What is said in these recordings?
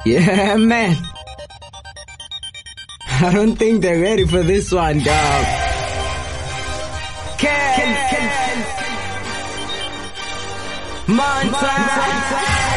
Yeah, man. I don't think they're ready for this one, dog. Montana,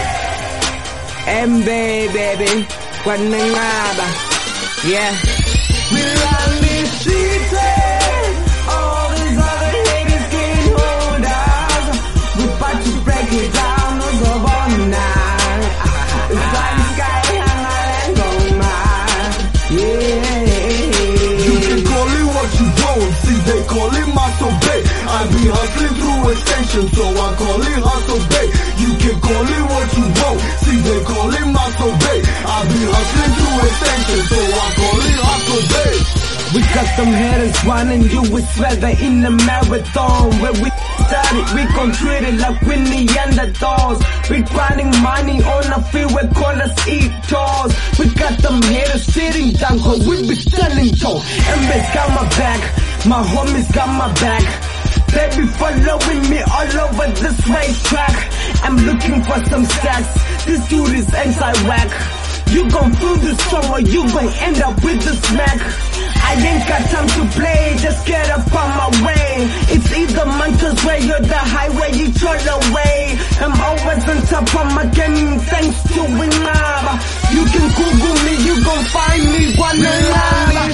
MB, baby, Guanangaba, yeah. We run this streets, all these other haters can't hold us. We about to break it down, no go on now. It's like sky hang on my, yeah. You can call it what you want, see they call it Muscle Bay. I be hustling through a station, so I call it Hustle Bay. You can call it what you want, see they call it Muscle Bay. I be hustling through a station, so I call it Hustle Bay. We got them haters running, you would swear they're in the marathon. Where we started, we gon' treat it like we Neanderthals. We grinding money on the field, we call us eat tours. We got them haters sitting down, cause we be standing tall. MB's got my back, my homies got my back. They be following me all over this racetrack. I'm looking for some stacks, this dude is anti-whack. You gon' feel the song or you gon' end up with the smack. I ain't got time to play, just get up on my way. It's either Montrose Way or the highway, each other way. I'm always on top of my game, thanks to Winaba. You can Google me, you gon' find me, Guanangaba.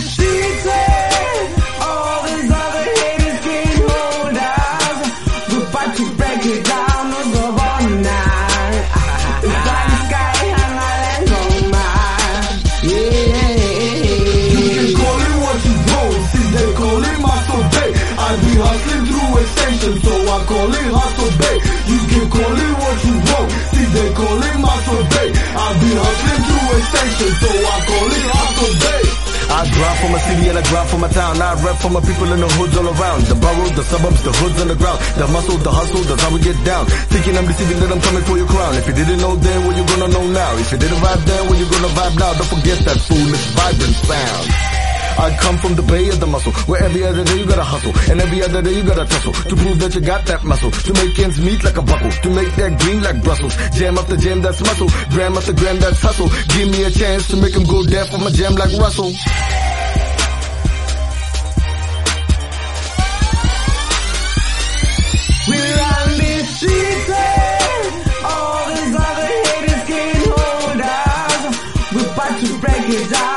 All these other haters can't hold us. We're about to break it down, no go on now. It's like sky hang on my, yeah. They call it Muscle Bay. I be hustling through a station, so I call it Hustle Bay. You can call it what you want, see they call it Muscle Bay. I be hustling through a station, so I call it Hustle Bay. I drive for my city and I drive for my town. I rap for my people in the hoods all around. The boroughs, the suburbs, the hoods on the ground. The muscle, the hustle, that's how we get down. Thinking I'm deceiving that I'm coming for your crown. If you didn't know then, well you gonna know now. If you didn't vibe then, well you gonna vibe now. Don't forget that foolish vibrant sound. I come from the bay of the muscle, where every other day you gotta hustle, and every other day you gotta tussle, to prove that you got that muscle, to make ends meet like a buckle, to make that green like Brussels, jam after jam that's muscle, gram after gram that's hustle, give me a chance to make them go deaf on my jam like Russell. We run this streets, all these other haters can't hold us. We're about to break it down.